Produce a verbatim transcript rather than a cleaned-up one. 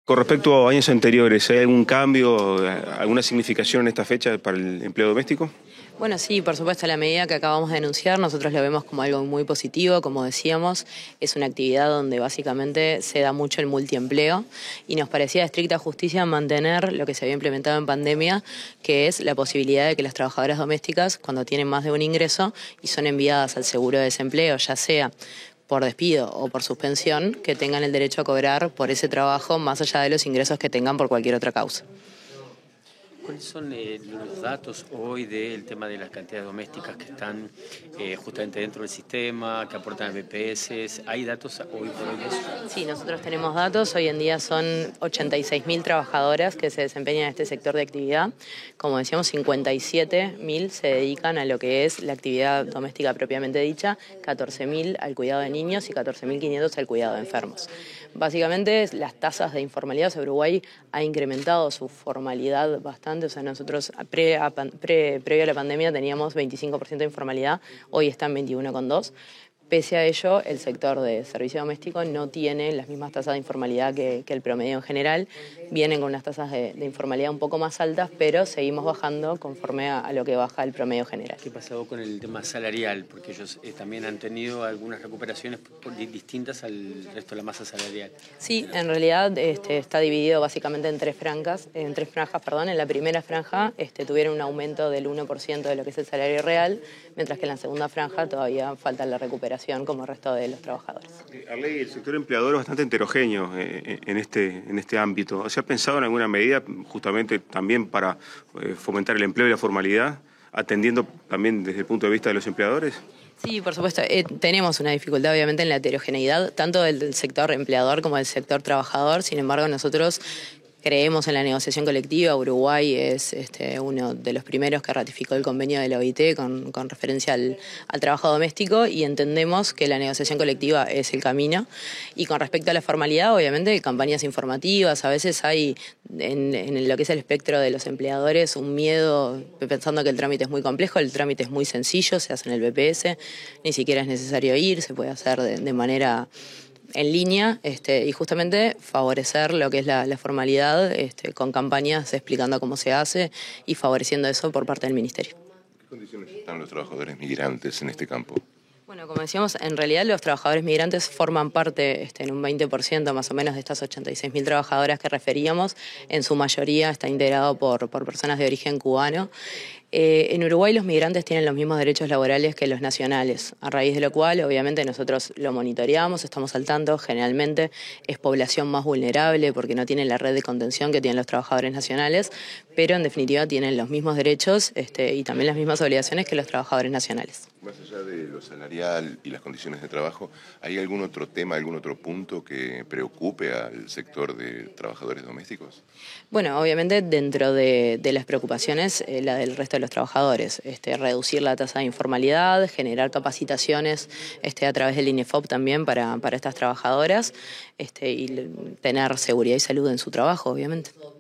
Con respecto a años anteriores, ¿hay algún cambio, alguna significación en esta fecha para el empleo doméstico? Bueno, sí, por supuesto, la medida que acabamos de anunciar, nosotros lo vemos como algo muy positivo, como decíamos, es una actividad donde básicamente se da mucho el multiempleo y nos parecía de estricta justicia mantener lo que se había implementado en pandemia, que es la posibilidad de que las trabajadoras domésticas, cuando tienen más de un ingreso y son enviadas al seguro de desempleo, ya sea por despido o por suspensión, que tengan el derecho a cobrar por ese trabajo más allá de los ingresos que tengan por cualquier otra causa. ¿Cuáles son eh, los datos hoy del tema de las cantidades domésticas que están eh, justamente dentro del sistema, que aportan a B P S? ¿Hay datos hoy por hoy de eso? Sí, nosotros tenemos datos. Hoy en día son ochenta y seis mil trabajadoras que se desempeñan en este sector de actividad. Como decíamos, cincuenta y siete mil se dedican a lo que es la actividad doméstica propiamente dicha, catorce mil al cuidado de niños y catorce mil quinientos al cuidado de enfermos. Básicamente, las tasas de informalidad, o sea, Uruguay ha incrementado su formalidad bastante. O sea, nosotros pre, a, pre, previo a la pandemia teníamos veinticinco por ciento de informalidad, hoy está en veintiuno coma dos. Pese a ello, el sector de servicio doméstico no tiene las mismas tasas de informalidad que, que el promedio en general. Vienen con unas tasas de, de informalidad un poco más altas, pero seguimos bajando conforme a, a lo que baja el promedio general. ¿Qué pasó con el tema salarial? Porque ellos eh, también han tenido algunas recuperaciones por, distintas al resto de la masa salarial. Sí, en realidad este, está dividido básicamente en tres franjas. En tres franjas, perdón. En la primera franja este, tuvieron un aumento del uno por ciento de lo que es el salario real, mientras que en la segunda franja todavía falta la recuperación como el resto de los trabajadores. Arley, el sector empleador es bastante heterogéneo eh, en, este, en este ámbito. ¿Se ha pensado en alguna medida justamente también para eh, fomentar el empleo y la formalidad, atendiendo también desde el punto de vista de los empleadores? Sí, por supuesto. Eh, tenemos una dificultad obviamente en la heterogeneidad, tanto del, del sector empleador como del sector trabajador. Sin embargo, nosotros creemos en la negociación colectiva. Uruguay es este, uno de los primeros que ratificó el convenio de la O I T con, con referencia al, al trabajo doméstico y entendemos que la negociación colectiva es el camino. Y con respecto a la formalidad, obviamente, campañas informativas, a veces hay en, en lo que es el espectro de los empleadores un miedo pensando que el trámite es muy complejo. El trámite es muy sencillo, se hace en el B P S, ni siquiera es necesario ir, se puede hacer de, de manera en línea este, y justamente favorecer lo que es la, la formalidad este, con campañas explicando cómo se hace y favoreciendo eso por parte del Ministerio. ¿En qué condiciones están los trabajadores migrantes en este campo? Bueno, como decíamos, en realidad los trabajadores migrantes forman parte este, en un veinte por ciento más o menos de estas ochenta y seis mil trabajadoras que referíamos. En su mayoría está integrado por, por personas de origen cubano. Eh, en Uruguay los migrantes tienen los mismos derechos laborales que los nacionales, a raíz de lo cual obviamente nosotros lo monitoreamos, estamos al tanto. Generalmente es población más vulnerable porque no tienen la red de contención que tienen los trabajadores nacionales, pero en definitiva tienen los mismos derechos este, y también las mismas obligaciones que los trabajadores nacionales. Más allá de lo salarial y las condiciones de trabajo, ¿hay algún otro tema, algún otro punto que preocupe al sector de trabajadores domésticos? Bueno, obviamente dentro de, de las preocupaciones, eh, la del resto de los trabajadores, este, reducir la tasa de informalidad, generar capacitaciones este, a través del INEFOP también para, para estas trabajadoras este, y tener seguridad y salud en su trabajo, obviamente.